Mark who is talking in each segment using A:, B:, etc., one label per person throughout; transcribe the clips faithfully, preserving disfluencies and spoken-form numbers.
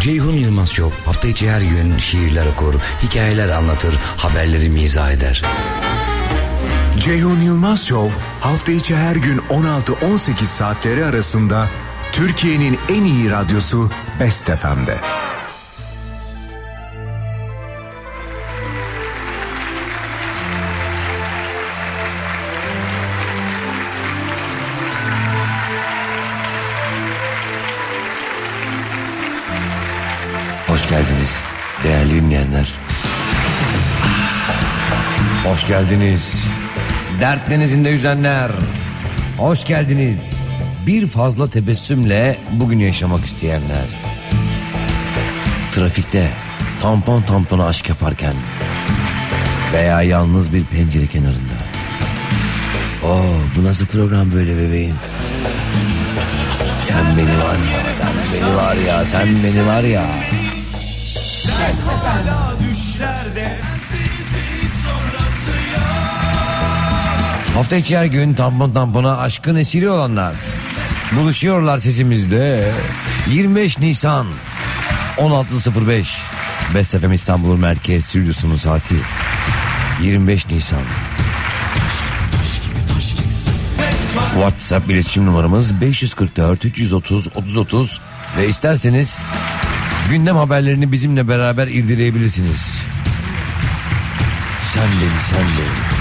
A: Ceyhun Yılmaz Show hafta içi her gün şiirler okur, hikayeler anlatır, haberleri mizah eder.
B: Ceyhun Yılmaz Show hafta içi her gün on altı on sekiz saatleri arasında Türkiye'nin en iyi radyosu Best F M'de.
C: Hoş geldiniz değerli dinleyenler. Hoş geldiniz dert denizinde yüzenler. Hoş geldiniz bir fazla tebessümle bugün yaşamak isteyenler. Trafikte tampon tampona aşk yaparken veya yalnız bir pencere kenarında. Oo, bu nasıl program böyle bebeğim? Sen beni var ya, sen beni var ya, sen beni var ya. Hafta içi her gün tampon tampona aşkın esiri olanlar buluşuyorlar sesimizde. yirmi beş Nisan on altı sıfır beş Best F M İstanbul Merkez Stüdyosu'nun saati yirmi beş Nisan. WhatsApp iletişim numaramız beş yüz kırk dört üç yüz otuz otuz otuz ve isterseniz gündem haberlerini bizimle beraber irdeleyebilirsiniz. Sen beni, sen beni.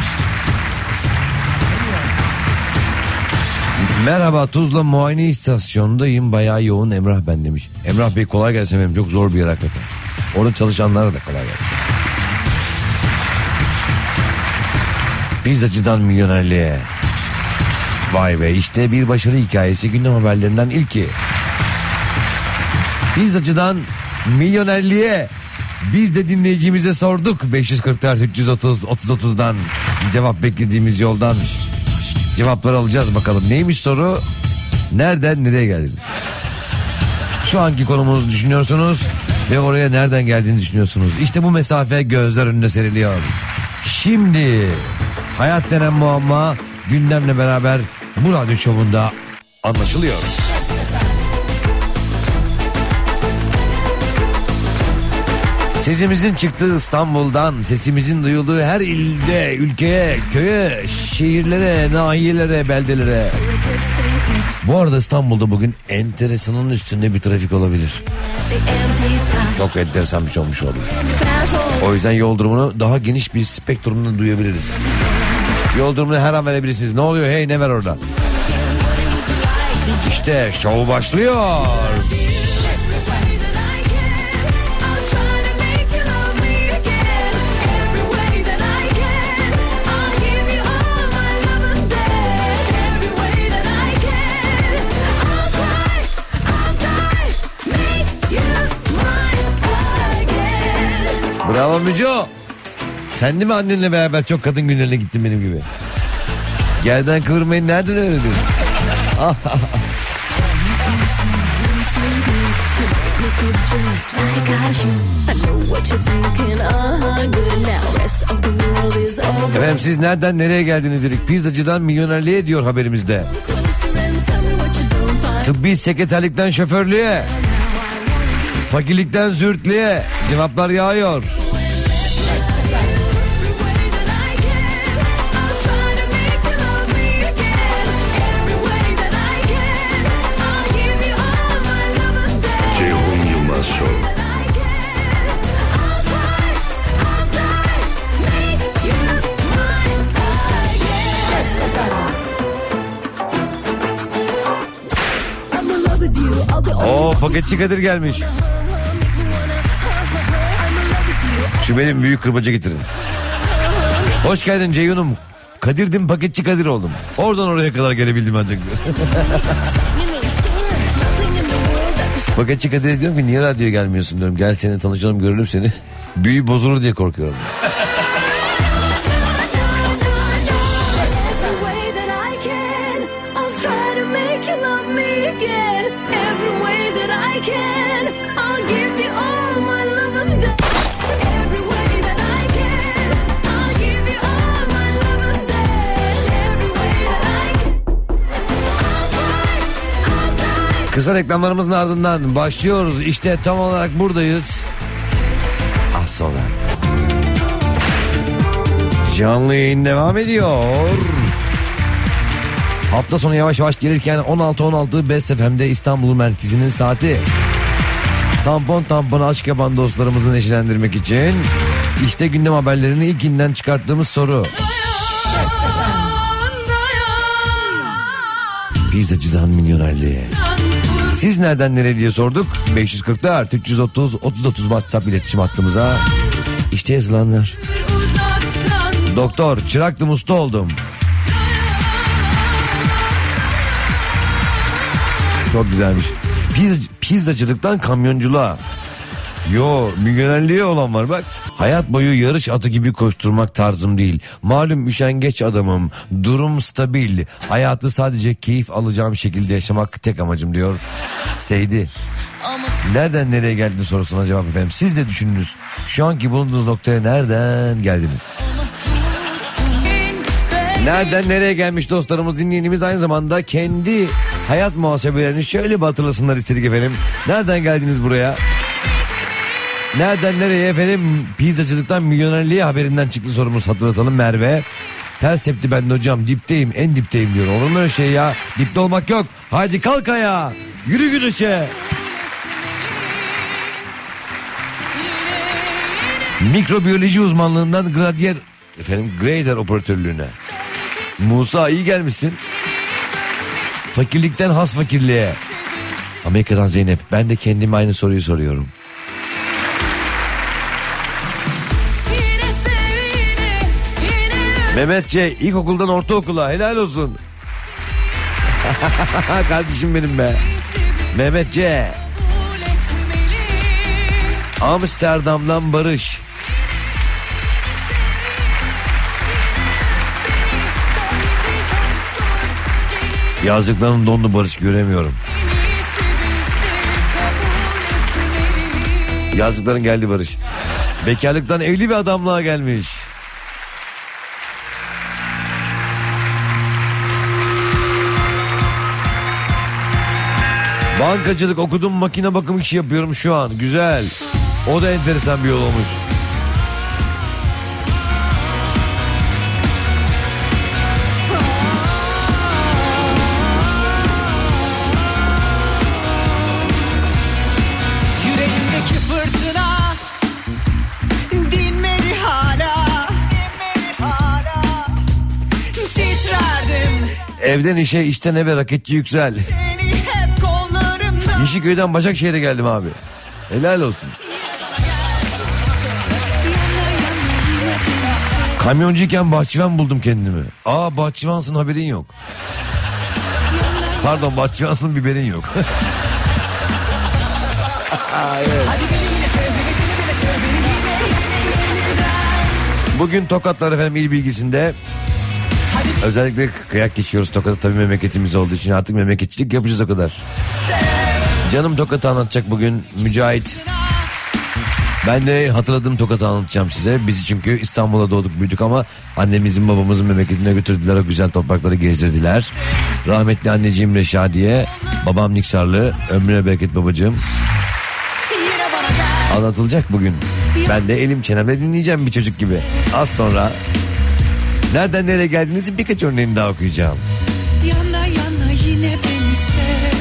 C: Merhaba, Tuzla muayene istasyonundayım, bayağı yoğun Emrah ben demiş. Emrah Bey kolay gelsin benim, çok zor bir yer hakikaten. Orada çalışanlara da kolay gelsin. Pizzacıdan milyonerliğe. Vay be, işte bir başarı hikayesi, gündem haberlerinden ilki. Pizzacıdan milyonerliğe. Biz de dinleyicimize sorduk. beş yüz kırk dört üç yüz otuz otuz otuzdan cevap beklediğimiz yoldan cevaplar alacağız bakalım. Neymiş soru? Nereden nereye geldiniz? Şu anki konumunuzu düşünüyorsunuz ve oraya nereden geldiğini düşünüyorsunuz. İşte bu mesafe gözler önüne seriliyor. Şimdi hayat denen muamma gündemle beraber bu radyo şovunda anlaşılıyor. Sesimizin çıktığı İstanbul'dan, sesimizin duyulduğu her ilde, ülkeye, köye, şehirlere, nahiyelere, beldelere. Bu arada İstanbul'da bugün enteresanın üstünde bir trafik olabilir. Çok enteresan bir şey olmuş olabilir. O yüzden yol durumunu daha geniş bir spektrumda duyabiliriz. Yol durumunu her an verebilirsiniz. Ne oluyor? Hey, ne var orada? İşte şov başlıyor. Bravo Müco. Sen de mi annenle beraber çok kadın günlerine gittin benim gibi? Gerden kıvırmayı nereden öğrendin? Efendim siz nereden nereye geldiniz dedik. Pizzacıdan milyonerliğe diyor haberimizde. Tıbbi sekreterlikten şoförlüğe, fakirlikten zürtlüğe cevaplar yağıyor.
B: Ceyhun Yılmaz Show.
C: Oo, paketçi Kadir gelmiş. Şu benim büyük kırbacı getirin. Hoş geldin Ceyhun'um. Kadir'dim, paketçi Kadir oldum. Oradan oraya kadar gelebildim ancak. Paketçi Kadir'e diyorum ki niye radyoya gelmiyorsun diyorum. Gel seninle tanışalım, görelim seni. Büyü bozulur diye korkuyorum. Kısa reklamlarımızın ardından başlıyoruz. İşte tam olarak buradayız. Az sonra. Canlı yayın devam ediyor. Hafta sonu yavaş yavaş gelirken on altı on altı Best F M'de İstanbul merkezinin saati. Tampon tampon aşk yapan dostlarımızı neşelendirmek için işte gündem haberlerini ilk günden çıkarttığımız soru. Pizzacıdan milyonerliğe. Siz nereden nereye diye sorduk. beş yüz kırk dört üç yüz otuz otuz otuz WhatsApp iletişim hattımıza. İşte yazılanlar. Doktor, çıraktım, usta oldum. Çok güzelmiş. Pizz, pizzacılıktan kamyonculuğa. Yo, milyonerliğe olan var bak. Hayat boyu yarış atı gibi koşturmak tarzım değil. Malum üşengeç adamım. Durum stabil. Hayatı sadece keyif alacağım şekilde yaşamak tek amacım diyor Seydi. Nereden nereye geldiniz sorusuna cevap efendim. Siz de düşününüz. Şu anki bulunduğunuz noktaya nereden geldiniz? Nereden nereye gelmiş dostlarımız, dinleyenimiz aynı zamanda kendi hayat muhasebelerini şöyle bir hatırlasınlar istedik efendim. Nereden geldiniz buraya? Nereden nereye efendim? Pizzacılıktan milyonerliğe haberinden çıktı sorumuz, hatırlatalım. Merve ters tepti ben de hocam, dipteyim, en dipteyim diyor. Olur mu öyle şey ya? Dipte olmak yok. Haydi kalk ayağa, yürü güneşe. Mikrobiyoloji uzmanlığından gradiyer efendim grader operatörlüğüne. Musa iyi gelmişsin. Fakirlikten has fakirliğe. Amerika'dan Zeynep, ben de kendime aynı soruyu soruyorum. Mehmetçe ilkokuldan ortaokula helal olsun. Kardeşim benim be. Mehmetçe. Amsterdam'dan Barış. Yazdıklarının dondu Barış, göremiyorum. Yazdıkların geldi Barış. Bekarlıktan evli bir adamlığa gelmiş. Bankacılık okudum, makine bakım işi yapıyorum şu an. Güzel. O da enteresan bir yol olmuş.
D: Yüreğimdeki fırtına dinmedi hala, dinmedi hala. Titrerdim.
C: Evden işe, işten eve, raketçi Yüksel. Yeşilköy'den Başakşehir'e geldim abi. Helal olsun. Kamyoncuyken bahçıvan buldum kendimi. Aa, bahçıvansın, haberin yok. Pardon, bahçıvansın, biberin yok. Evet. Bugün Tokatlar efendim il bilgisinde. Özellikle kıyak geçiyoruz Tokat'ta, tabii memleketimiz olduğu için artık memleketçilik yapacağız o kadar. Canım Tokat'ı anlatacak bugün Mücahit. Ben de hatırladığım Tokat'ı anlatacağım size. Biz çünkü İstanbul'da doğduk büyüdük ama annemizin babamızın memleketine götürdüler, o güzel toprakları gezdirdiler. Rahmetli anneciğim Reşadiye, babam Niksarlı, ömrüne bereket babacığım. Anlatılacak bugün. Ben de elim çenemle dinleyeceğim bir çocuk gibi. Az sonra nereden nereye geldiğinizi birkaç örneğini daha okuyacağım.
D: Yana yana yine beni sev.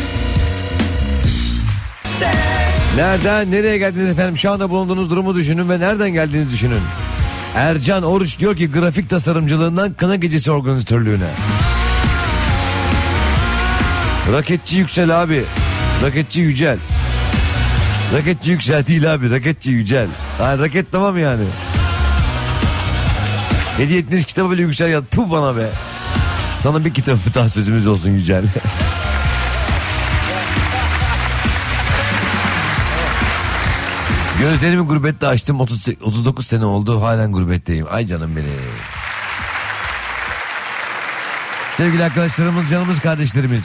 C: Nereden nereye geldiniz efendim? Şu anda bulunduğunuz durumu düşünün ve nereden geldiğinizi düşünün. Ercan Oruç diyor ki grafik tasarımcılığından kına gecesi organizatörlüğüne. Raketçi Yüksel abi. Raketçi Yücel. Raketçi Yüksel değil abi. Raketçi Yücel. Ha, raket tamam yani. Hediye ettiğiniz kitabı böyle Yüksel ya. Tuh bana be. Sana bir kitap daha sözümüz olsun Yücel. Gözlerimi gurbette açtım, otuz, otuz dokuz sene oldu, halen gurbetteyim. Ay canım benim. Sevgili arkadaşlarımız, canımız, kardeşlerimiz.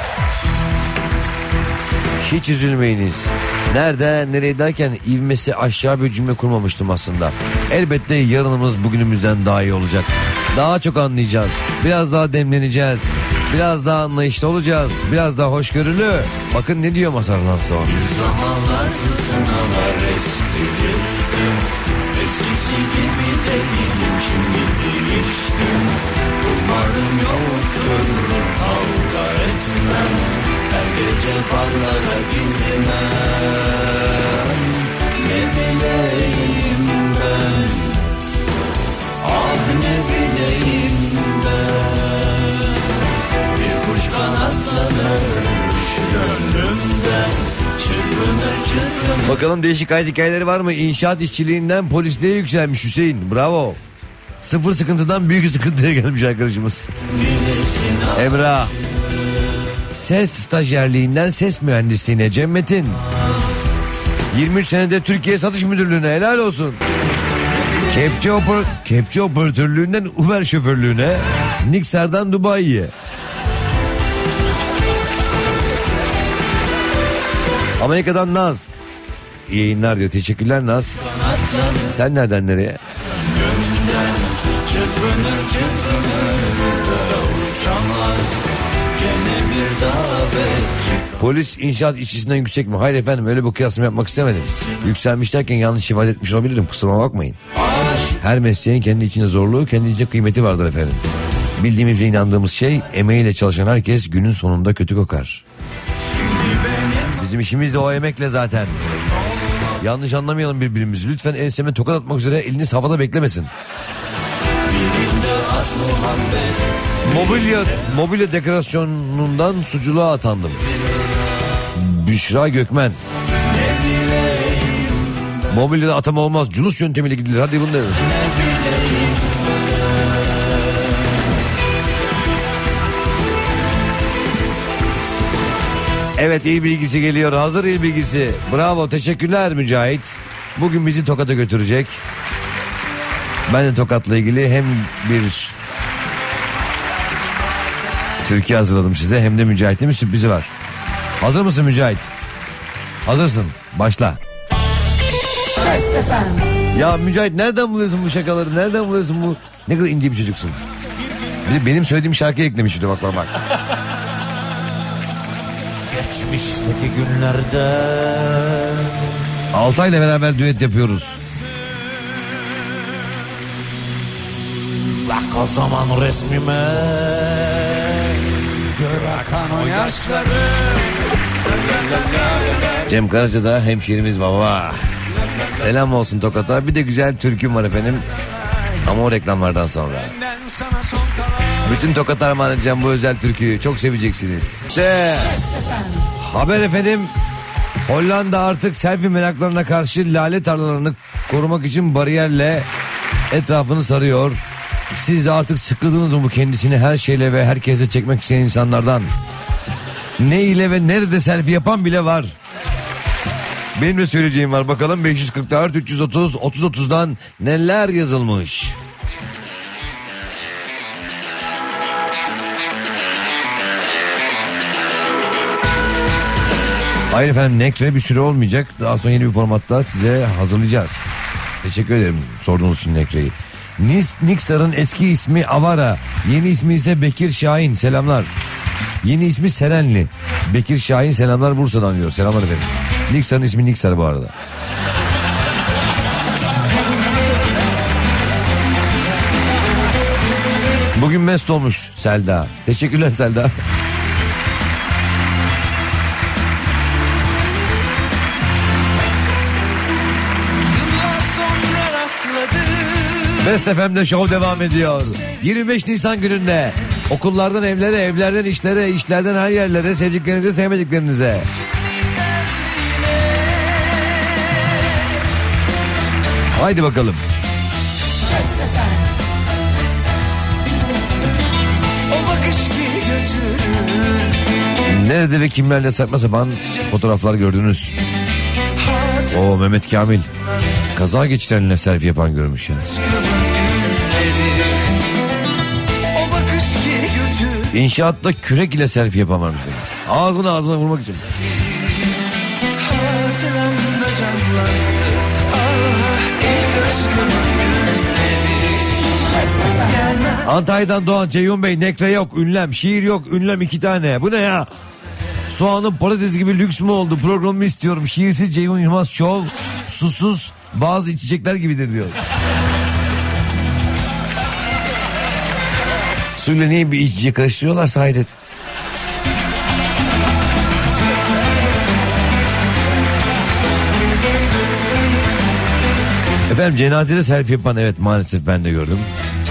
C: Hiç üzülmeyiniz. Nerede, nereye derken ivmesi aşağı bir cümle kurmamıştım aslında. Elbette yarınımız bugünümüzden daha iyi olacak. Daha çok anlayacağız. Biraz daha demleneceğiz. Biraz daha anlayışlı olacağız. Biraz daha hoşgörülü. Bakın ne diyor Mazhar Nanson.
E: Bir zamanlar fırtınalar estirirdim. Eskisi gibi değilim, şimdi değiştim. Umarım yoktur, kavga etmem. Her gece barlara gitmem. Ne bileyim ben, ah ne bileyim ben. Bir kuş kanatlanır gönlümden, çırpınır çırpınır.
C: Bakalım değişik hayat hikayeleri var mı? İnşaat işçiliğinden polisliğe yükselmiş Hüseyin. Bravo. Sıfır sıkıntıdan büyük sıkıntıya gelmiş arkadaşımız. Emrah. Ses stajyerliğinden ses mühendisliğine Cem Metin. yirmi üç senede Türkiye Satış Müdürlüğü'ne helal olsun. Kepçe, oper, kepçe operatörlüğünden Uber şoförlüğüne, Niksar'dan Dubai'ye. Amerika'dan Naz. İyi yayınlar diyor. Teşekkürler Naz. Sen nereden nereye?
E: Çırpınır çırpınır da uçamaz. Gene bir davet.
C: Polis inşaat işçisinden yüksek mi? Hayır efendim, öyle bir kıyaslama yapmak istemedim. Yükselmiş derken yanlış ifade etmiş olabilirim. Kusuruma bakmayın. Her mesleğin kendi içinde zorluğu, kendi içinde kıymeti vardır efendim. Bildiğimiz ve inandığımız şey, emeğiyle çalışan herkes günün sonunda kötü kokar. Bizim işimiz de o emekle zaten. Yanlış anlamayalım birbirimizi. Lütfen enseme tokat atmak üzere eliniz havada beklemesin. Mobilya, mobilya dekorasyonundan suculuğa atandım. Büşra Gökmen. Mobilyada atama olmaz. Culus yöntemiyle gidilir. Hadi bunu da. Evet, iyi bilgisi geliyor. Hazır iyi bilgisi. Bravo, teşekkürler Mücahit. Bugün bizi Tokat'a götürecek. Ben de Tokat'la ilgili hem bir Türkiye hazırladım size, hem de Mücahit'in bir sürprizi var. Hazır mısın Mücahit? Hazırsın. Başla. Ya Mücahit, nereden buluyorsun bu şakaları? Nereden buluyorsun bu? Ne kadar ince bir çocuksun. Bir de benim söylediğim şarkıyı eklemiş bir de, bak bak bak.
E: Geçmişteki günlerde
C: Altay'la beraber düet yapıyoruz.
E: bak o zaman resmime, gör akan o yaşları.
C: Cem Karaca da hemşehrimiz baba. Selam olsun Tokat'a. Bir de güzel türküm var efendim. Ama o reklamlardan sonra. Bütün Tokat'a armağan edeceğim bu özel türküyü. Çok seveceksiniz. İşte haber efendim. Hollanda artık selfie meraklarına karşı lale tarlalarını korumak için bariyerle etrafını sarıyor. Siz de artık sıkıldınız mı bu kendisini her şeyle ve herkese çekmek isteyen insanlardan? Ne ile ve nerede selfie yapan bile var. Benim de söyleyeceğim var. Bakalım beş yüz kırk dört üç yüz otuz otuz otuzdan neler yazılmış. Hayır efendim, Nekre bir süre olmayacak. Daha sonra yeni bir formatta size hazırlayacağız. Teşekkür ederim sorduğunuz için Nekre'yi. Niksar'ın eski ismi Avara. Yeni ismi ise Bekir Şahin. Selamlar. Yeni ismi Serenli. Bekir Şahin selamlar Bursa'dan diyor. Selamlar efendim. Niksar'ın ismi Niksar bu arada. Bugün mest olmuş Selda. Teşekkürler Selda. Best F M'de show devam ediyor. yirmi beş Nisan gününde okullardan evlere, evlerden işlere, işlerden her yerlere, sevdiklerinize, sevmediklerinize. Haydi bakalım. Nerede ve kimlerle saçma sapan fotoğraflar gördünüz? O Mehmet Kamil kaza geçirenle selfie yapan görmüş ya. İnşaatta kürek ile selfie yapan varmış. Ağzına ağzına vurmak için. Antalya'dan Doğan Ceyhun Bey, nekre yok, ünlem, şiir yok, ünlem iki tane. Bu ne ya? Soğanın patates gibi lüks mü oldu? Programımı istiyorum. Şiirsiz Ceyhun Yılmaz Show, susuz bazı içecekler gibidir diyor. Suyla niye bir içecek karıştırıyorlarsa hayret. Efendim cenazede selfie yapan, evet maalesef ben de gördüm.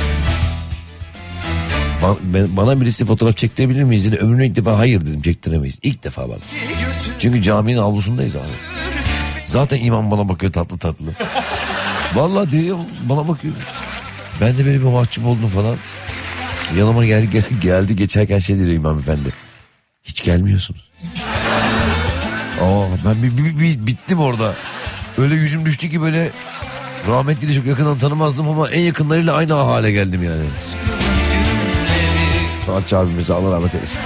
C: Ba- ben, bana birisi fotoğraf çektirebilir miyiz? Yine ömrümde ilk defa hayır dedim, çektiremeyiz. İlk defa bana. Çünkü caminin avlusundayız abi. Zaten imam bana bakıyor tatlı tatlı. Vallahi diyor bana bakıyor. Ben de böyle bir mahcup oldum falan. Yanıma geldi, gel, geldi geçerken şey diyor imam efendi. Hiç gelmiyorsunuz. Aa, ben bir, bir, bir bittim orada. Öyle yüzüm düştü ki böyle rahmetli de çok yakından tanımazdım ama en yakınlarıyla aynı hale geldim yani. Sanatçı abimize Allah rahmet eylesin.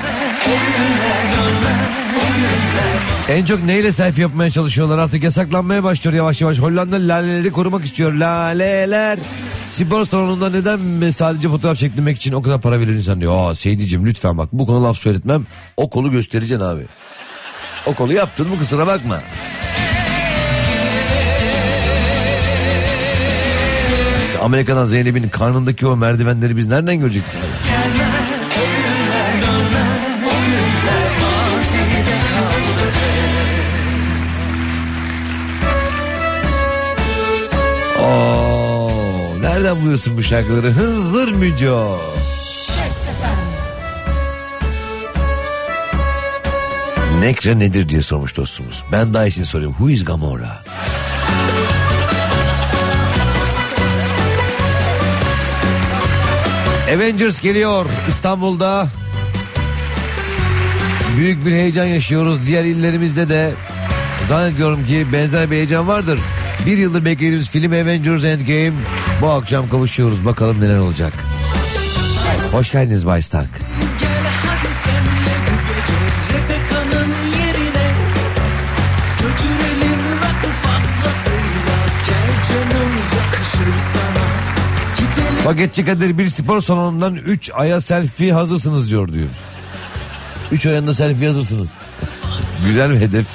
C: En çok neyle selfie yapmaya çalışıyorlar? Artık yasaklanmaya başlıyor yavaş yavaş. Hollanda laleleri korumak istiyor. Laleler. Spor salonunda neden sadece fotoğraf çektirmek için o kadar para verir insan diyor. Aa Seydi'cim lütfen bak bu konu laf söyletmem. O kolu göstereceksin abi. O kolu yaptın mı kusura bakma. İşte Amerika'dan Zeynep'in karnındaki o merdivenleri biz nereden görecektik abi? Oo, nereden buluyorsun bu şarkıları? Hızır Müco. Nekre nedir diye sormuş dostumuz. Ben daha iyisini soruyorum. Who is Gamora? Avengers geliyor İstanbul'da. Büyük bir heyecan yaşıyoruz. Diğer illerimizde de zannediyorum ki benzer bir heyecan vardır. Bir yıldır beklediğimiz film Avengers Endgame bu akşam kavuşuyoruz. Bakalım neler olacak. Hoş geldiniz Bay Stark.
D: Gel hadi senle bu gece Rebeka'nın yerine götürelim rakı fazlasıyla. Gel canım yakışır sana. Gidelim.
C: Paketçi Kadir bir spor salonundan üç aya selfie hazırsınız diyor diyor. üç ayında selfie hazırsınız. Güzel bir hedef.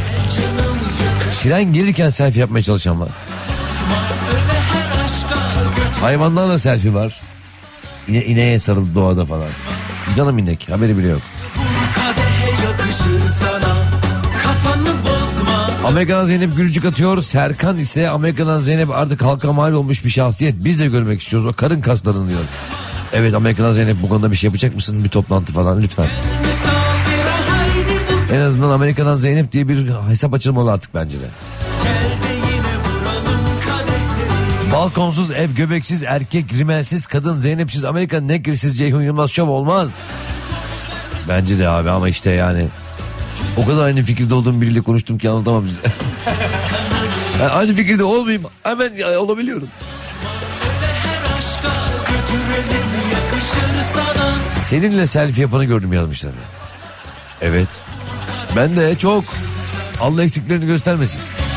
C: Tren gelirken selfie yapmaya çalışan var. Hayvanlarla selfie var. İne, ineğe sarıldı doğada falan. Canım inek haberi bile yok. Amerika'dan Zeynep gülücük atıyor. Serkan ise Amerika'dan Zeynep artık halka mal olmuş bir şahsiyet. Biz de görmek istiyoruz o karın kaslarını diyor. Evet Amerika'dan Zeynep bu konuda bir şey yapacak mısın? Bir toplantı falan lütfen. En azından Amerika'dan Zeynep diye bir hesap açılmalı artık bence de. Balkonsuz ev, göbeksiz erkek, rimelsiz kadın, Zeynepsiz Amerika, negresiz Ceyhun Yılmaz şov olmaz. Bence de abi ama işte yani o kadar aynı fikirde olduğum biriyle konuştum ki anlatamam size. Yani aynı fikirde olmayayım hemen olabiliyorum. Seninle selfie yapanı gördüm yazmışlar. Evet. Ben de çok. Allah eksiklerini göstermesin.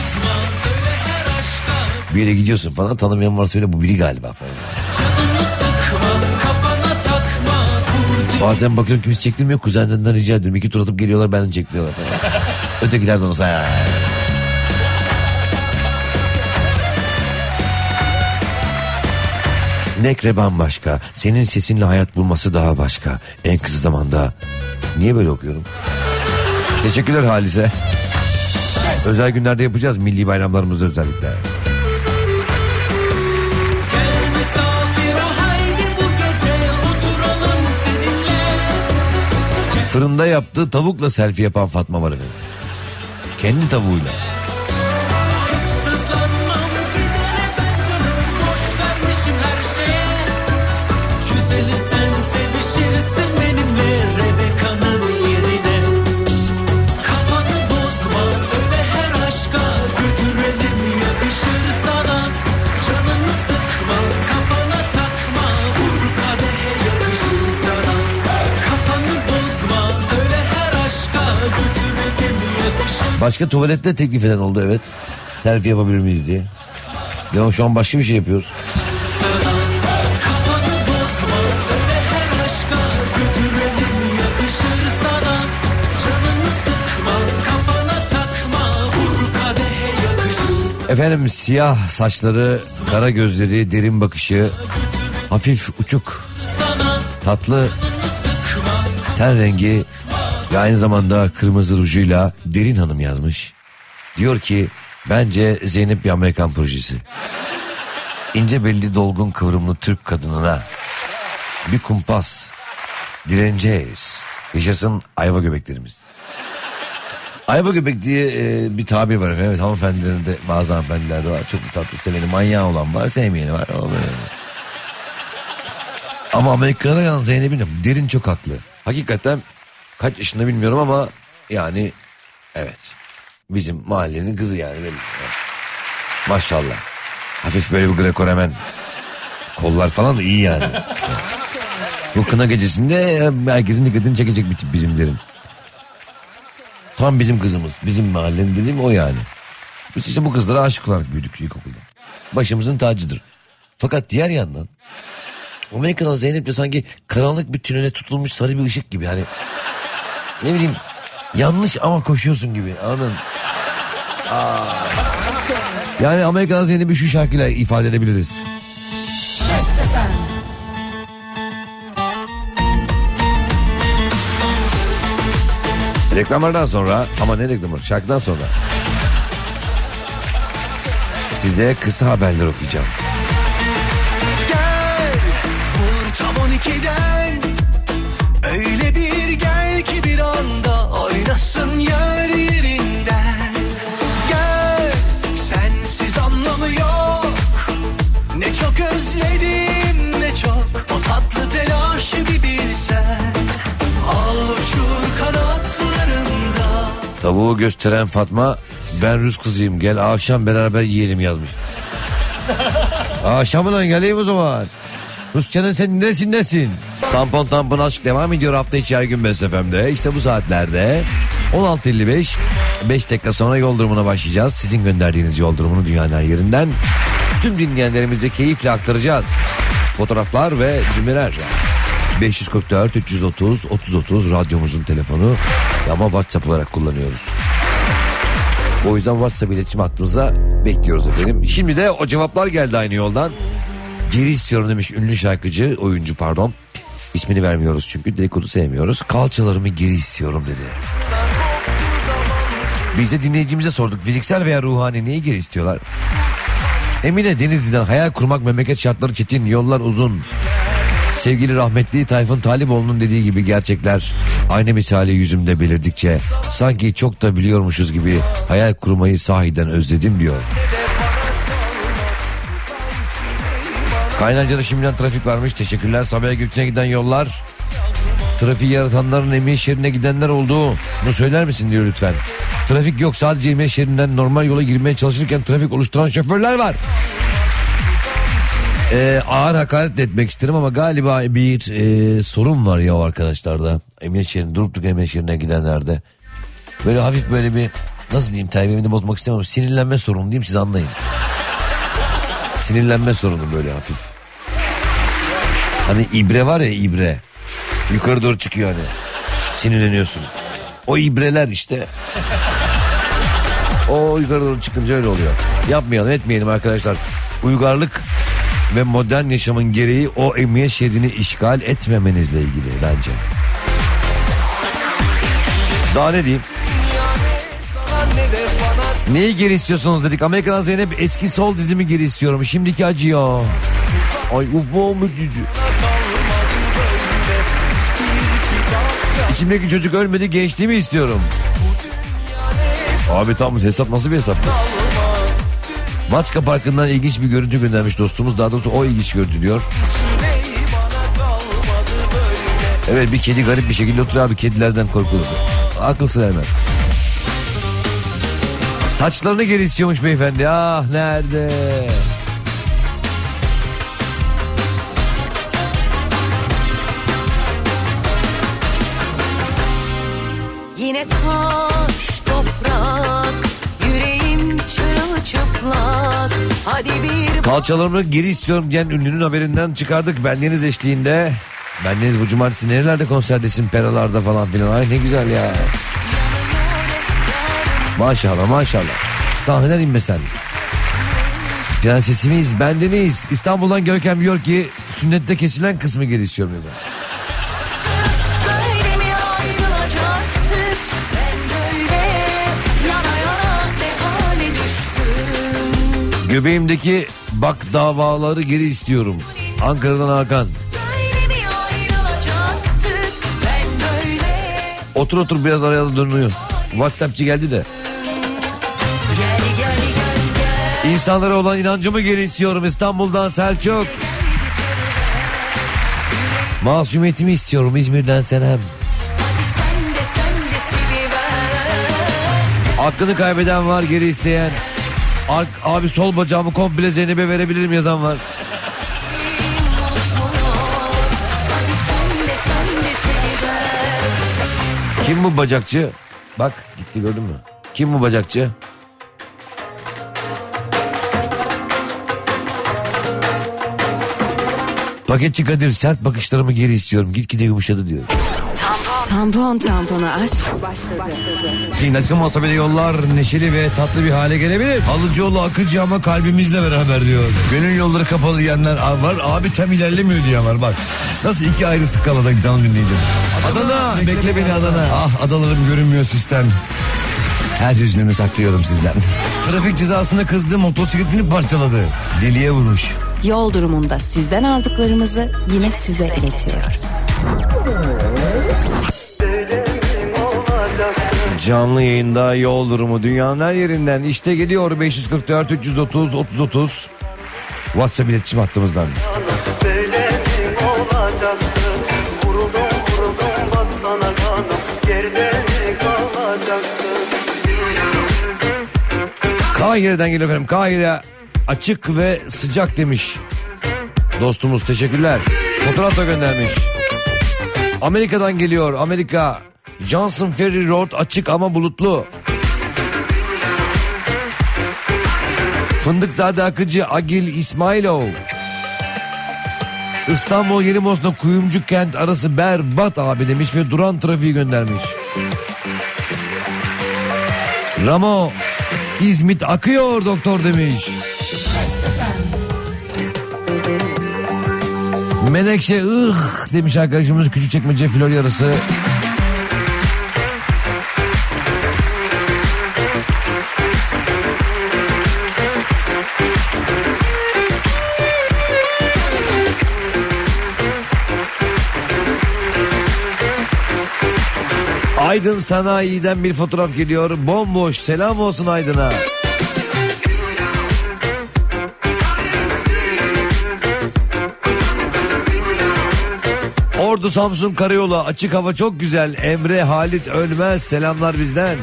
C: Bir yere gidiyorsun falan tanımayan varsa öyle bu biri galiba falan. Bazen bakıyorum kimse çektirmiyor, kuzenlerinden rica ediyorum. İki tur atıp geliyorlar, benden çektiriyorlar falan. Ötekiler de onu say. Nekre bambaşka. Senin sesinle hayat bulması daha başka. En kısa zamanda. Niye böyle okuyorum? Teşekkürler Halise. Özel günlerde yapacağız, milli bayramlarımızda özellikle. Fırında yaptığı tavukla selfie yapan Fatma var efendim. Kendi tavuğuyla. Başka tuvalette teklif eden oldu evet. Selfie yapabilir miyiz diye. Ya şu an başka bir şey yapıyoruz. Efendim siyah saçları, kara gözleri, derin bakışı, hafif uçuk, tatlı ten rengi ve aynı zamanda kırmızı rujuyla Derin Hanım yazmış. Diyor ki bence Zeynep bir Amerikan projesi. İnce belli dolgun kıvrımlı Türk kadınına bir kumpas, direneceğiz. Yaşasın ayva göbeklerimiz. Ayva göbek diye e, bir tabir var efendim. Evet, hanımefendilerin de bazı hanımefendilerde var. Çok tatlı seveni, manyağı olan var, sevmeyeni var. Ama Amerika'da yalnız Zeynep'in Derin çok haklı. Hakikaten kaç yaşında bilmiyorum ama yani evet. Bizim mahallenin kızı yani. Benim. Maşallah. Hafif böyle bir Greco-Romen. Kollar falan da iyi yani. Bu kına gecesinde herkesin dikkatini çekecek bir tip bizim Derin. Tam bizim kızımız. Bizim mahallenin dediğim o yani. Biz işte bu kızlara aşık olarak büyüdük ilkokulda. Başımızın tacıdır. Fakat diğer yandan Amerika'dan Zeynep de sanki karanlık bir tünele tutulmuş sarı bir ışık gibi. Hani ne bileyim yanlış ama koşuyorsun gibi, anladın? Aa. Yani Amerika'dan Zeynep'i şu şarkıyla ifade edebiliriz. Reklamlardan sonra, ama ne reklamı? Şarkıdan sonra size kısa haberler okuyacağım.
D: Gel, vur tam on ikiden. Öyle bir gel ki bir anda oynasın yer yerinden. Gel, sensiz anlamı yok. Ne çok özledim, ne çok o tatlı telaşı bir bilsen. Al uçur kanatlarında.
C: Tavuğu gösteren Fatma, ben Rus kızıyım, gel akşam beraber yiyelim yazmış. Akşamına geleyim o zaman. Rusçanın sen neresindesin? Tampon tampon aşk devam ediyor hafta içi her gün Best F M'de. İşte bu saatlerde on altı elli beş, beş dakika sonra yol durumuna başlayacağız. Sizin gönderdiğiniz yol durumunu dünyanın her yerinden tüm dinleyenlerimize keyifle aktaracağız. Fotoğraflar ve cümleler. beş yüz kırk dört üç yüz otuz otuz otuz radyomuzun telefonu ama WhatsApp olarak kullanıyoruz. O yüzden WhatsApp iletişim hattımıza bekliyoruz efendim. Şimdi de o cevaplar geldi aynı yoldan. Geri istiyorum demiş ünlü şarkıcı, oyuncu pardon. İsmini vermiyoruz çünkü dedikodu sevmiyoruz. Kalçalarımı geri istiyorum dedi. Biz de dinleyicimize sorduk. Fiziksel veya ruhani neyi geri istiyorlar? Emine Denizli'den hayal kurmak memleket şartları çetin, yollar uzun. Sevgili rahmetli Tayfun Taliboğlu'nun dediği gibi gerçekler aynı misali yüzümde belirdikçe sanki çok da biliyormuşuz gibi hayal kurmayı sahiden özledim diyor. Kaynarca'da şimdiden trafik varmış. Teşekkürler. Sabiha Gökçen'e giden yollar. Trafiği yaratanların emniyet şeridine gidenler oldu. Bunu söyler misin diyor lütfen. Trafik yok, sadece emniyet şeridinden normal yola girmeye çalışırken trafik oluşturan şoförler var. Ee, ağır hakaret etmek isterim ama galiba bir e, sorun var ya arkadaşlarda. Emniyet şeridine, durup durup emniyet şeridine gidenlerde. Böyle hafif böyle bir, nasıl diyeyim, terbiyemi de bozmak istemem. Sinirlenme sorunu diyeyim, siz anlayın. Sinirlenme sorunu böyle hafif. Hani ibre var ya, ibre. Yukarı doğru çıkıyor hani. Sinirleniyorsun. O ibreler işte. O yukarı doğru çıkınca öyle oluyor. Yapmayalım, etmeyelim arkadaşlar. Uygarlık ve modern yaşamın gereği o emniyet şeridini işgal etmemenizle ilgili bence. Daha ne diyeyim? Neyi geri istiyorsunuz dedik. Amerika'dan Zeynep, eski sol dizimi geri istiyorum. Şimdiki acıyor. Ay ufum cücü. İçimdeki çocuk ölmedi, gençliğimi istiyorum. Abi tam hesap nasıl bir hesap? Maçka Parkı'ndan ilginç bir görüntü göndermiş dostumuz. Daha doğrusu o ilginç görüntü diyor. Evet, bir kedi garip bir şekilde oturuyor abi, kedilerden korkulur. Akıl sır ermez. Saçlarını geri istiyormuş beyefendi. Ah nerede?
F: Yine taş toprak, yüreğim çırılçıplak. Hadi bir
C: Kalçalarımı geri istiyorum diyen ünlünün haberinden çıkardık. Bendeniz eşliğinde. Bendeniz bu cumartesi nerelerde konserdesin? Peralarda falan filan. Ay ne güzel ya. Maşallah maşallah. Sahneden inme sen. Prensesimiz bendeniz. İstanbul'dan Görkem diyor ki sünnette kesilen kısmı geri istiyorum dedi.
F: Böyle mi ayrılacaktık? Ben böyle yana yana ne hale düştüm.
C: Göbeğimdeki bak davaları geri istiyorum. Ankara'dan Hakan.
F: Böyle mi ayrılacaktık? Ben böyle.
C: Otur otur biraz araya da dönüyor. WhatsApp'çı geldi de.
F: Gel gel gel gel.
C: İnsanlara olan inancımı geri istiyorum İstanbul'dan Selçuk. Masumiyetimi istiyorum İzmir'den Senem.
F: Hadi sen de sen de seviver.
C: Aklını kaybeden var, geri isteyen. Ark, abi sol bacağımı komple Zeynep'e verebilirim yazan var.
F: Hadi sen de sen de seviver.
C: Kim bu bacakçı? Bak gitti, gördün mü? Kim bu bacakçı? Paketçi Kadir, sert bakışlarımı geri istiyorum. Gitgide yumuşadı diyor.
G: Tampon tampona aşk.
C: Ki nasıl olsa bile yollar neşeli ve tatlı bir hale gelebilir. Alıcıoğlu akıcı ama kalbimizle beraber diyor. Gönül yolları kapalı diyenler var. Abi tam ilerlemiyor diyen var bak. Nasıl iki ayrı skalada canım dinleyeceğim. Adana, Adana bekle, bekle beni Adana. Ah adalarım görünmüyor sistem. Her hüznümü saklıyorum sizden. Trafik cezasına kızdı, motosikletini parçaladı. Deliye vurmuş.
G: Yol durumunda sizden aldıklarımızı yine size iletiyoruz.
C: Canlı yayında yol durumu dünyanın her yerinden. İşte geliyor beş kırk dört üç yüz otuz otuz otuz. WhatsApp iletişim hattımızdan.
H: Böyle mi olacaktı? Vuruldum vuruldum baksana kanım, geride mi kalacaktı?
C: Kahire'den geliyor efendim. Kahire açık ve sıcak demiş dostumuz, teşekkürler. Fotoğraf da göndermiş. Amerika'dan geliyor. Amerika Johnson Ferry Road açık ama bulutlu. Fındıkzade Akıcı Agil İsmailov. İstanbul Yeni Bosna Kuyumcu Kent arası berbat abi demiş ve duran trafiği göndermiş. Ramo İzmit akıyor doktor demiş. Menekşe ıh demiş arkadaşımız, Küçükçekmece Florya arası. Aydın Sanayi'den bir fotoğraf geliyor. Bomboş, selam olsun Aydın'a. Ordu Samsun Karayolu açık, hava çok güzel. Emre Halit Ölmez, selamlar bizden.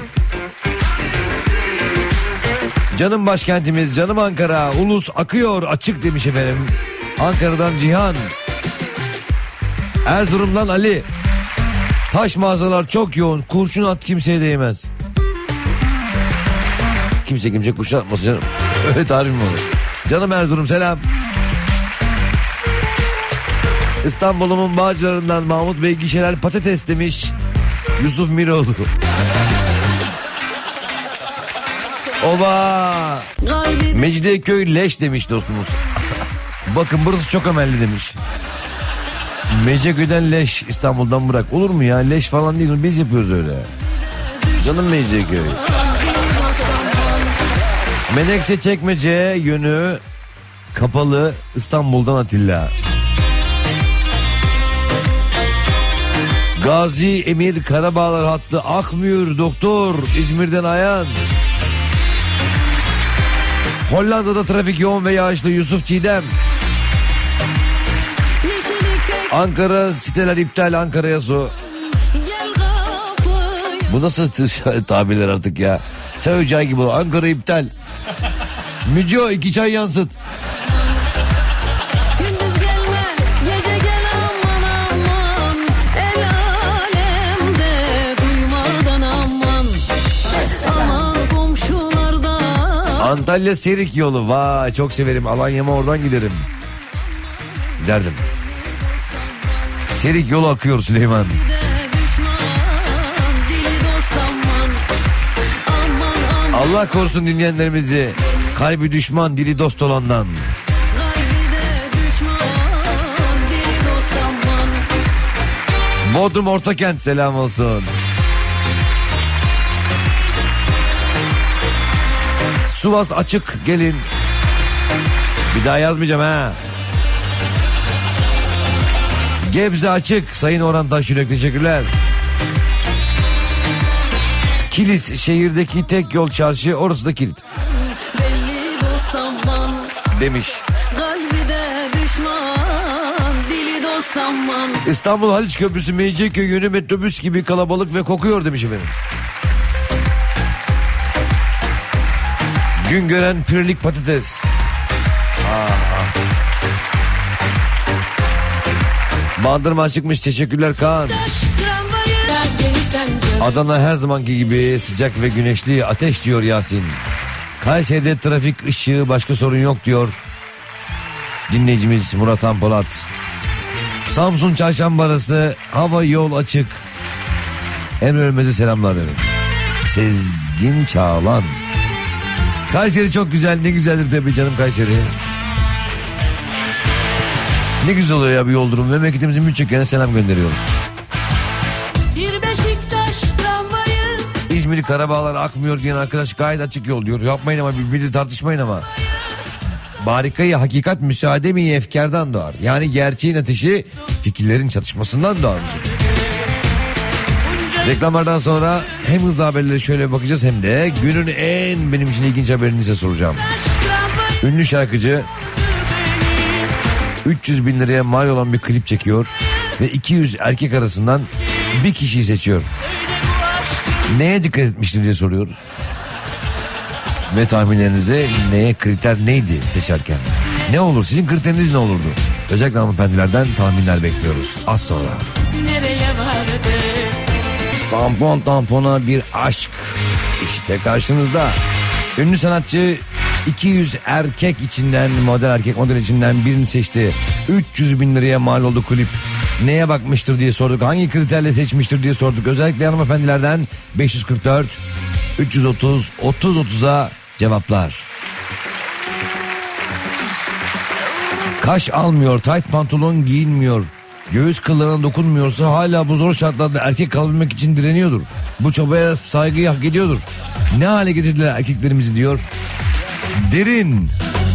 C: Canım başkentimiz, canım Ankara, ulus akıyor açık demiş efendim. Ankara'dan Cihan. Erzurum'dan Ali. Taş mağazalar çok yoğun, kurşun at kimseye değmez. Kimse kimse kurşun atmasın canım. Öyle tarif mi olur? Canım Erzurum selam. İstanbul'umun Bağcılarından Mahmut Bey, gişeler patates demiş Yusuf Miroğlu. Oba. Mecidiyeköy leş demiş dostumuz. Bakın burası çok ömelli demiş. Mecidiyeköy'den leş, İstanbul'dan bırak. Olur mu ya, leş falan değil, biz yapıyoruz öyle. Canım Mecidiyeköy. Menekşe Çekmece yönü kapalı, İstanbul'dan Atilla. Gazi Emir Karabağlar hattı akmıyor doktor, İzmir'den Ayhan. Hollanda'da trafik yoğun ve yağışlı, Yusuf Çiğdem. Ankara siteler iptal, Ankara'ya su. Bu nasıl tabirler artık ya? Çay ocağı gibi, Ankara iptal. Müco iki çay yansıt.
F: Gündüz gelme, gece gel aman aman. El alemde duymadan aman. Aman komşulardan.
C: Antalya Serik yolu, vay çok severim. Alanya'ma oradan giderim. Giderdim. Serik yolu akıyor Süleyman. Allah korusun dinleyenlerimizi. Kalbi düşman, dili dost olandan. Bodrum Ortakent selam olsun. Sivas açık gelin. Bir daha yazmayacağım ha. Gebze açık Sayın Orhan Taşyürek, teşekkürler. Kilis şehirdeki tek yol çarşı, orası da kilit demiş. İstanbul Haliç Köprüsü Mecidiyeköy yönü metrobüs gibi kalabalık ve kokuyor demiş efendim. Güngören pirlik patates. Aha. Bandırma çıkmış, teşekkürler Kaan. Adana her zamanki gibi sıcak ve güneşli, ateş diyor Yasin. Kayseri'de trafik ışığı, başka sorun yok diyor dinleyicimiz Murat Anpolat. Samsun Çarşamba arası hava yol açık. Emre Ölmez'e selamlar dedim. Sezgin Çağlan. Kayseri çok güzel, ne güzeldir tabii canım Kayseri. Ne güzel oluyor ya bir yol durumu. Memleketimizin birçok yerine selam gönderiyoruz.
F: Bir Beşiktaş tramvayı.
C: İzmir Karabağlar akmıyor diyen arkadaş gayet açık yol diyor. Yapmayın ama, birbirinizi tartışmayın ama. Barikayı hakikat müsaade mi efkardan doğar. Yani gerçeğin ateşi fikirlerin çatışmasından doğar. Reklamlardan sonra hem hızlı haberlere şöyle bakacağız hem de günün en benim için ilginç haberini size soracağım. Ünlü şarkıcı üç yüz bin liraya mal olan bir klip çekiyor ve iki yüz erkek arasından bir kişiyi seçiyor. Neye dikkat etmiştir diye soruyoruz. Ve tahminlerinize neye, kriter neydi seçerken? Ne olur, sizin kriteriniz ne olurdu? Özellikle hanımefendilerden tahminler bekliyoruz az sonra.
F: Nereye vardı?
C: Tampon tampona bir aşk işte karşınızda. Ünlü sanatçı iki yüz erkek içinden, model erkek model içinden birini seçti. üç yüz bin liraya mal oldu klip. Neye bakmıştır diye sorduk. Hangi kriterle seçmiştir diye sorduk. Özellikle hanımefendilerden beş yüz kırk dört üç yüz otuz otuz otuza cevaplar. Kaş almıyor, tayt pantolon giyinmiyor, göğüs kıllarına dokunmuyorsa hala bu zor şartlarda erkek kalabilmek için direniyordur. Bu çabaya saygıyı hak ediyordur. Ne hale getirdiler erkeklerimizi diyor. Derin.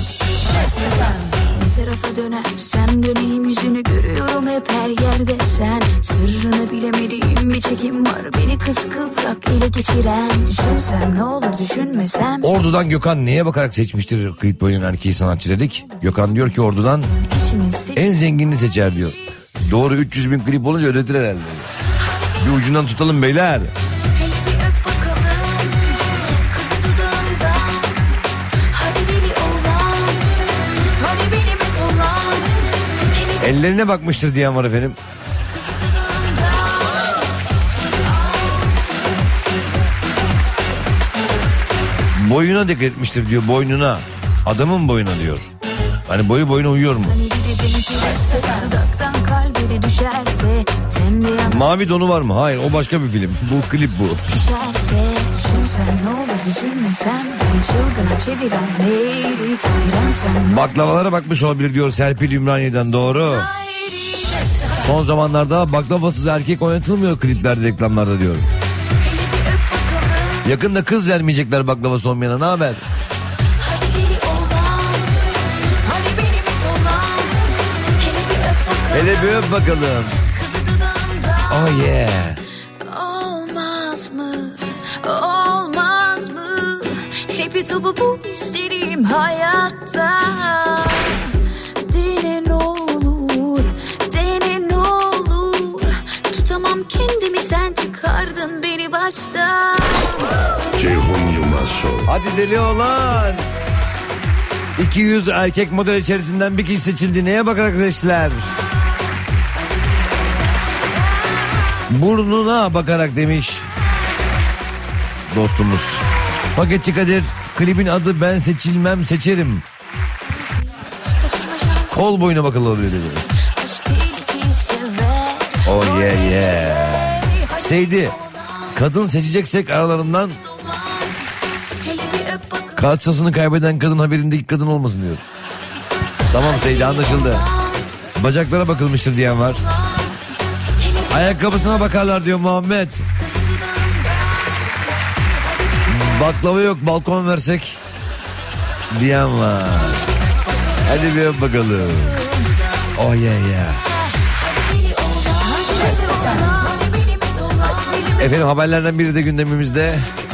I: Ne tarafa dönersem döneyim yüzünü görüyorum hep her yerde sen. Sırrını bilemediğim bir çekim var beni kıskıvrak ele geçiren. Düşünsem ne olur düşünmesem.
C: Ordu'dan Gökhan neye bakarak seçmiştir kayıt boyunun erkeği sanatçı dedik. Gökhan diyor ki Ordu'dan en zenginini seçer diyor. Doğru, üç yüz bin klip olunca ödetir herhalde. Bir ucundan tutalım beyler. Ellerine bakmıştır diyen var efendim. Boyuna dikkat etmiştir diyor, boynuna. Adamın boyuna diyor. Hani boyu boyuna uyuyor mu? Mavi donu var mı? Hayır, o başka bir film. Bu klip bu. Baklavalara bakmış olabilir diyor Serpil Ümraniye'den, doğru. Son zamanlarda baklavasız erkek oynatılmıyor kliplerde, reklamlarda diyor. Yakında kız vermeyecekler baklavası olmayana, ne haber? Hele bir öp bakalım. Oh yeah.
I: Olmaz mı? Olmaz mı? Hepi topu bu isterim hayatta. Dene ne olur, dene ne olur. Tutamam kendimi, sen çıkardın beni baştan.
J: Ceyhun Yılmaz Show.
C: Hadi deli olan. iki yüz erkek model içerisinden bir kişi seçildi. Neye bakarak seçtiler? Burnuna bakarak demiş dostumuz. Paketçi Kadir, klibin adı ben seçilmem seçerim. Kol boyuna bakalım dedi. Oh yeah yeah. Seydi, kadın seçeceksek aralarından Kalçasını kaybeden kadın haberindeki kadın olmasın diyor. Tamam Seydi, anlaşıldı. Bacaklara bakılmıştır diyen var. Ayakkabısına bakarlar diyor Muhammed. Baklava yok, balkon versek diyen var. Hadi bir öp bakalım. Oh yeah yeah. Efendim, haberlerden biri de gündemimizde.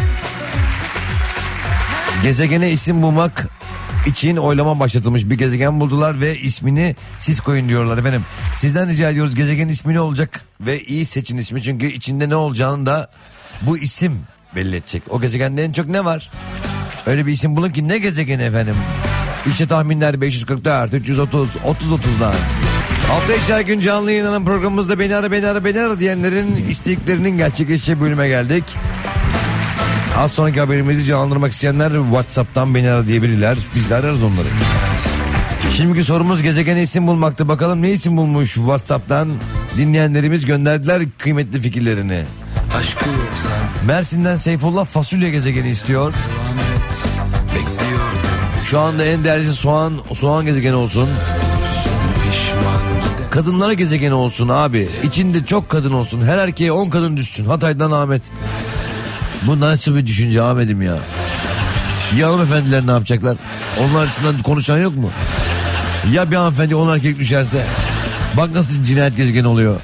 C: Gezegene isim bulmak için oylama başlatılmış, bir gezegen buldular ve ismini siz koyun diyorlar efendim. Sizden rica ediyoruz, gezegenin ismi ne olacak ve iyi seçin ismi, çünkü içinde ne olacağını da bu isim belli edecek. O gezegende en çok ne var? Öyle bir isim bulun ki ne gezegeni efendim? İşte tahminler beş yüz kırk dört üç yüz otuz otuz otuzdan. Hafta içi her gün canlı yayınlanan programımızda beni ara beni ara beni ara diyenlerin isteklerinin gerçekleşeceği bölüme geldik. Az sonraki haberimizi canlandırmak isteyenler WhatsApp'tan beni ara diyebilirler. Biz de ararız onları. Şimdiki sorumuz gezegene isim bulmaktı. Bakalım ne isim bulmuş WhatsApp'tan dinleyenlerimiz, gönderdiler kıymetli fikirlerini.
E: Aşkı yoksa
C: Mersin'den Seyfullah fasulye gezegeni istiyor.
E: bekliyordum.
C: Şu anda en değerlisi soğan, soğan gezegeni olsun.
E: Pişman.
C: Kadınlara gezegeni olsun abi. İçinde çok kadın olsun. Her erkeğe on kadın düşsün. Hatay'dan Ahmet. Bu nasıl bir düşünce Ahmet'im ya? Ya hanımefendiler ne yapacaklar? Onlar açısından konuşan yok mu? Ya bir hanımefendi on erkek düşerse? Bak nasıl cinayet gezegeni oluyor.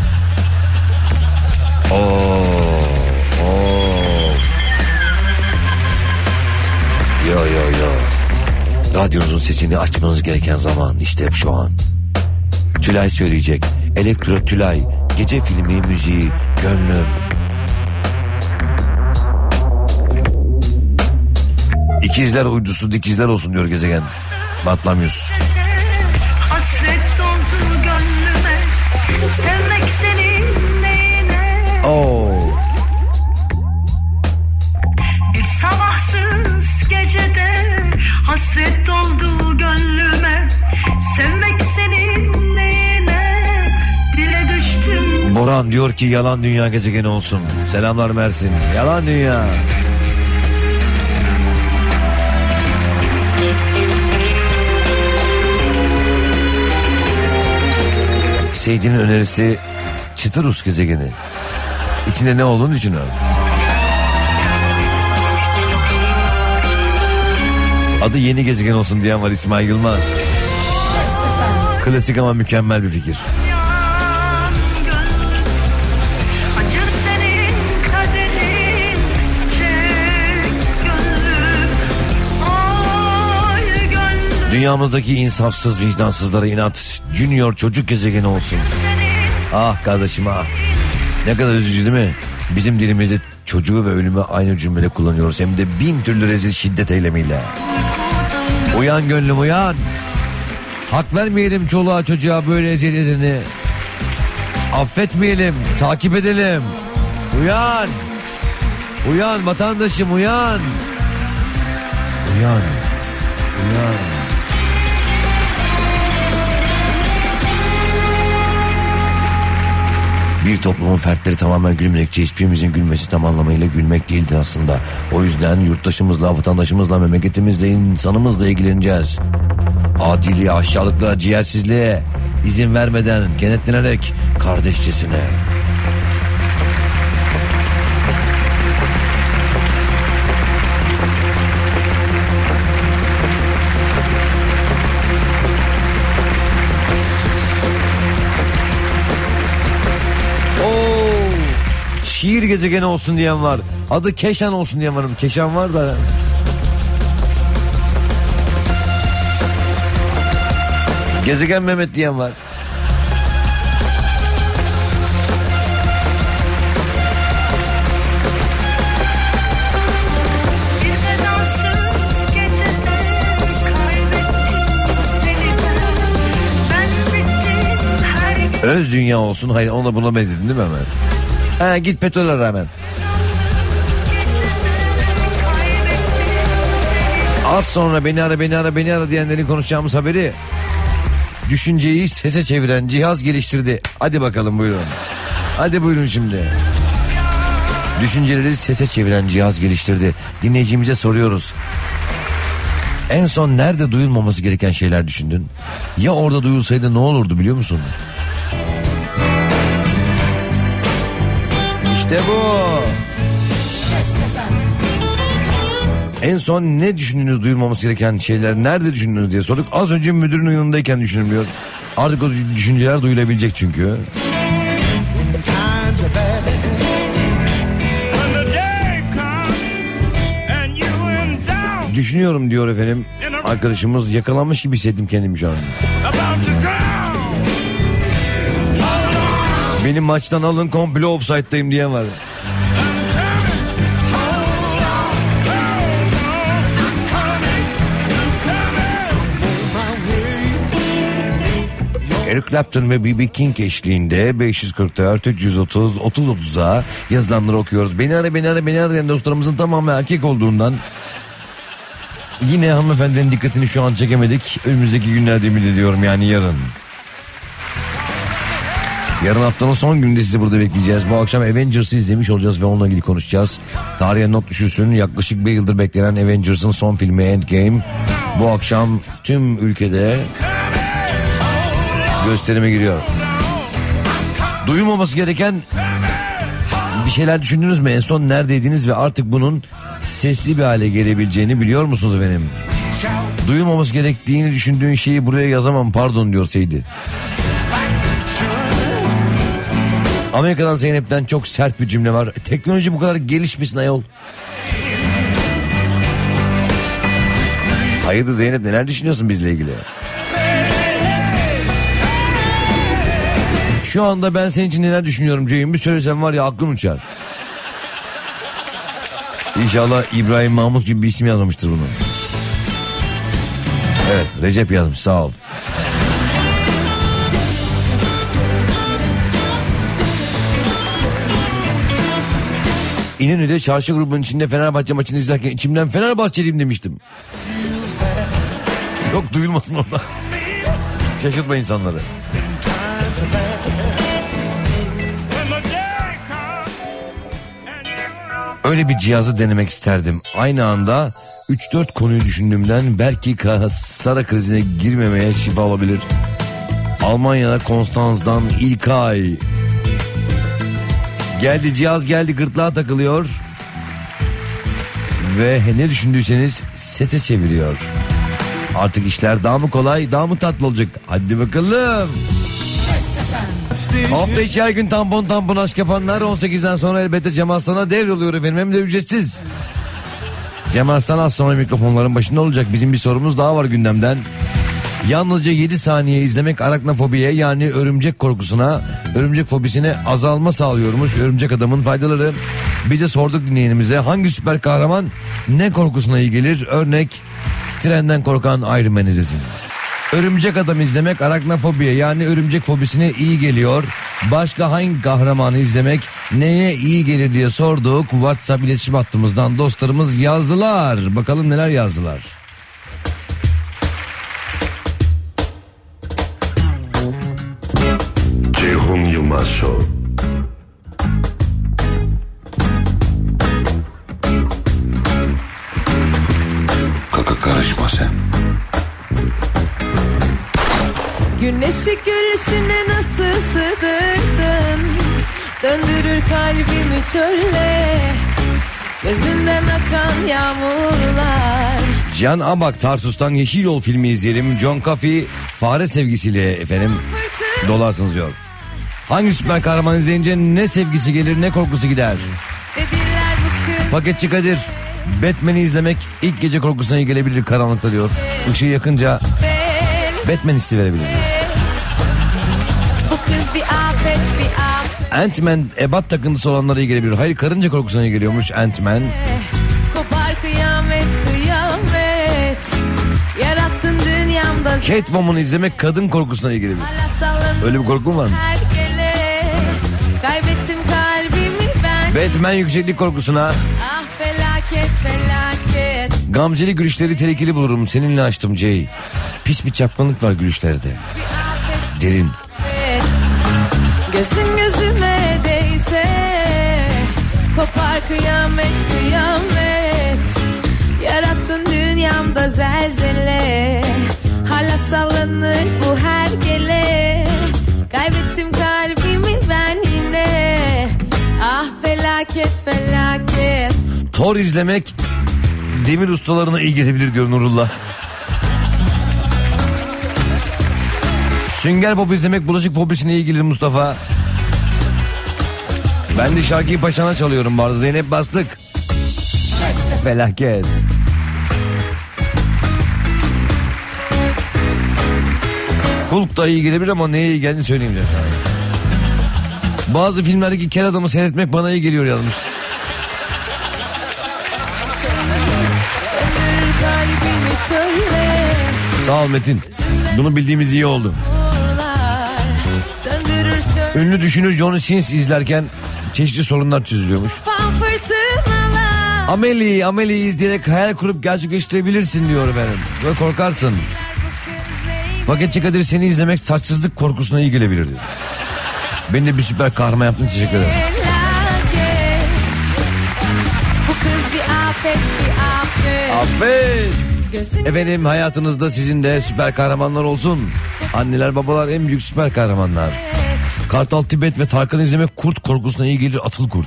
C: Oo, oo. Yo yo yo. Radyonuzun sesini açmanız gereken zaman işte şu an. Tülay söyleyecek. Elektro Tülay. Gece filmi, müziği, gönlüm. İkizler uydusu dikizler olsun diyor gezegen. Batlamıyoruz.
K: Hasret doldu gönlüme, sevmek senin neyine?
C: Oo.
K: Bir sabahsız gecede hasret doldu gönlüme, sevmek senin neyine? Dile düştüm.
C: Boran diyor ki yalan dünya gezegeni olsun. Selamlar Mersin. Yalan dünya. Seydi'nin önerisi Çıtırus gezegeni. İçinde ne olduğunu düşün abi. Adı yeni gezegen olsun diyen var İsmail Yılmaz. Klasik ama mükemmel bir fikir.
K: Acır senin kaderin, çek gönlüm, ay gönlüm.
C: Dünyamızdaki insafsız vicdansızlara inat Junior çocuk gezegeni olsun. Ah kardeşim ah. Ne kadar üzücü değil mi? Bizim dilimizde çocuğu ve ölümü aynı cümlede kullanıyoruz. Hem de bin türlü rezil şiddet eylemiyle. Uyan gönlüm uyan. Hak vermeyelim çoluğa çocuğa böyle eziyetini. Affetmeyelim, takip edelim. Uyan. Uyan vatandaşım uyan. Uyan. Uyan. Bir toplumun fertleri tamamen gülmekçi, hiçbirimizin gülmesi tam anlamıyla gülmek değildir aslında. O yüzden yurttaşımızla, vatandaşımızla, memleketimizle, insanımızla ilgileneceğiz. Adiliğe, aşağılıkla, ciğersizliğe izin vermeden kenetlenerek kardeşçesine. Şiir gezegeni olsun diyen var. Adı Keşan olsun diyen varım. Keşan var da. Gezegen Mehmet diyen var. Öz dünya olsun. Hayır ona buna benzedin değil mi hemen? Ha, git petrol ara hemen. Az sonra beni ara beni ara beni ara diyenlerin konuşacağımız haberi. Düşünceyi sese çeviren cihaz geliştirdi. Hadi bakalım buyurun. Hadi buyurun şimdi. Düşünceleri sese çeviren cihaz geliştirdi. Dinleyicimize soruyoruz. En son nerede duyulmaması gereken şeyler düşündün? Ya orada duyulsaydı ne olurdu biliyor musun? İşte bu. En son ne düşündünüz duyulmaması gereken şeyler nerede düşündünüz diye sorduk. Az önce müdürün yanındayken düşünülmüyor. Artık o düşünceler duyulabilecek çünkü. Düşünüyorum diyor efendim arkadaşımız, yakalanmış gibi hissettim kendimi şu an. Benim maçtan alın, komple offside'dayım diyen var. Eric Clapton ve B B King eşliğinde beş yüz kırk dört üç yüz otuz otuz otuza yazılanları okuyoruz. Beni ara beni ara beni ara diyen dostlarımızın tamamı erkek olduğundan yine hanımefendinin dikkatini şu an çekemedik. Önümüzdeki günlerde ümit ediyorum, yani yarın. Yarın haftanın son gününde sizi burada bekleyeceğiz. Bu akşam Avengers'ı izlemiş olacağız ve onunla ilgili konuşacağız. Tarihe not düşürsün. Yaklaşık bir yıldır beklenen Avengers'ın son filmi Endgame bu akşam tüm ülkede gösterime giriyor. Duyulmaması gereken bir şeyler düşündünüz mü? En son neredeydiniz ve artık bunun sesli bir hale gelebileceğini biliyor musunuz efendim? Duyulmaması gerektiğini düşündüğün şeyi buraya yazamam pardon diyor Seydi. Amerika'dan Zeynep'ten çok sert bir cümle var. Teknoloji bu kadar gelişmesin ayol. Hayırdır Zeynep, neler düşünüyorsun bizle ilgili? Şu anda ben senin için neler düşünüyorum Ceyhun, bir söylesem var ya aklın uçar. İnşallah İbrahim Mahmut gibi bir isim yazmamıştır bunu. Evet, Recep yazmış, sağ ol. İnönü'de çarşı grubunun içinde Fenerbahçe maçını izlerken içimden Fenerbahçeliyim demiştim. Yok, duyulmasın orada. Şaşırtma insanları. Öyle bir cihazı denemek isterdim. Aynı anda üç dört konuyu düşündüğümden belki Sara krizine girmemeye şifa olabilir. Almanya'da Konstanz'dan İlkay. Geldi cihaz, geldi, gırtlağa takılıyor. Ve ne düşündüyseniz sese çeviriyor. Artık işler daha mı kolay, daha mı tatlı olacak? Hadi bakalım. Hafta içi her gün tampon tampon aşk yapanlar on sekizden sonra elbette Cem Arslan'a devroluyor efendim, hem de ücretsiz. Cem Arslan az sonra mikrofonların başında olacak. Bizim bir sorumuz daha var gündemden. Yalnızca yedi saniye izlemek araknofobiye, yani örümcek korkusuna, örümcek fobisine azalma sağlıyormuş. Örümcek Adam'ın faydaları. Bize sorduk dinleyenimize, hangi süper kahraman ne korkusuna iyi gelir? Örnek, trenden korkan Iron Man izlesin. Örümcek Adam izlemek araknofobiye, yani örümcek fobisine iyi geliyor. Başka hangi kahramanı izlemek neye iyi gelir diye sorduk. WhatsApp iletişim hattımızdan dostlarımız yazdılar. Bakalım neler yazdılar.
J: Ceyhun Yılmaz Show.
E: Kaka karışma sen.
L: Güneşi gülüşüne nasıl sığdırdın, döndürür kalbimi çölle, gözünden akan yağmurlar.
C: Can Abak, Tarsus'tan Yeşil Yol filmi izleyelim. John Coffey fare sevgisiyle efendim dolarsınız diyor. Hangi süper kahraman izleyince ne sevgisi gelir ne korkusu gider? Paketçi Kadir, Batman'i izlemek ilk gece korkusuna iyi gelebilir karanlıkta diyor. Işığı yakınca Batman hissi verebilir diyor.
L: Bu kız bir afet, bir afet.
C: Ant-Man ebat takıntısı olanlara iyi gelebilir. Hayır, karınca korkusuna iyi geliyormuş Ant-Man.
L: Kopar kıyamet kıyamet, yarattın dünyamda.
C: Catwoman'ı izlemek kadın korkusuna iyi gelebilir. Öyle bir korkun var mı?
L: Kaybettim kalbimi ben.
C: Batman yükseklik korkusuna.
L: Ah felaket felaket.
C: Gamzeli gülüşleri tehlikeli bulurum. Seninle açtım Jay. Pis bir çapkınlık var gülüşlerde. Derin.
L: Gözün gözüme değse, kopar kıyamet kıyamet, yarattın dünyamda İstanbul'da zelzele, hala sallanır bu hergele. Kaybettim kalbimi ben yine. Ah felaket felaket.
C: Thor izlemek demir ustalarına iyi gelebilir diyor Nurullah. Sünger Bob izlemek bulaşık fobisine iyi gelir Mustafa. Ben de şarkıyı paşana çalıyorum bari. Zeynep Bastık. Felaket. Hulk da iyi gelebilir ama neye iyi geldiğini söyleyeyim. Bazı filmlerdeki kel adamı seyretmek bana iyi geliyor yazmış. Sağ ol Metin. Bunu bildiğimiz iyi oldu. Ünlü düşünür Johnny Sins izlerken çeşitli sorunlar çözülüyormuş. Amelie'yi Amelie'yi izleyerek hayal kurup gerçekleştirebilirsin diyor efendim. Böyle korkarsın. Paketçi Kadir seni izlemek saçsızlık korkusuna iyi gelebilir diyor. Beni de bir süper kahraman yaptın, teşekkür ederim.
L: Bu kız bir afet bir afet.
C: Afet. Efendim hayatınızda sizin de süper kahramanlar olsun. Anneler babalar en büyük süper kahramanlar. Kartal Tibet ve Tarkan izlemek kurt korkusuna iyi gelir, atıl kurt.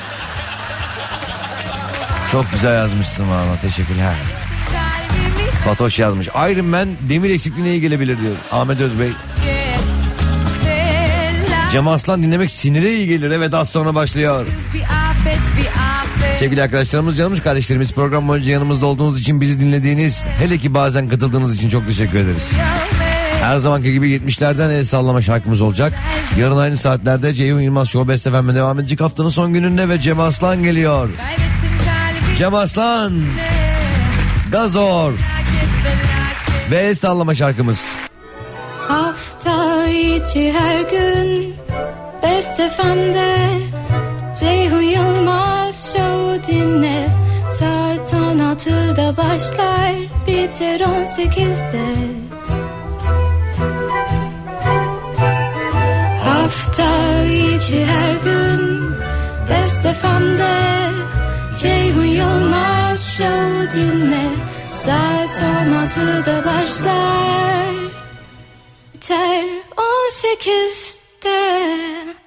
C: Çok güzel yazmışsın valla, teşekkürler. Fatoş yazmış. Iron Man demir eksikliğine iyi gelebilir diyor Ahmet Özbey. Cem Arslan dinlemek sinire iyi gelir. Evet, az sonra başlıyor. Sevgili arkadaşlarımız, canımız kardeşlerimiz, program boyunca yanımızda olduğunuz için, bizi dinlediğiniz, hele ki bazen katıldığınız için çok teşekkür ederiz. Her zamanki gibi yetmişlerden el sallama şarkımız olacak. Yarın aynı saatlerde Ceyhun Yılmaz Show Best F M'e devam edecek, haftanın son gününde, ve Cem Arslan geliyor. Cem Arslan, Gazor ve el sallama şarkımız.
M: Hafta içi her gün Best F M'de Ceyhun Yılmaz Show dinle. Saat on altıda başlar, biter on sekizde. Hafta içi her gün Best F M'de Ceyhun Yılmaz Show dinle. Saat on altıda başlar, biter on sekizde.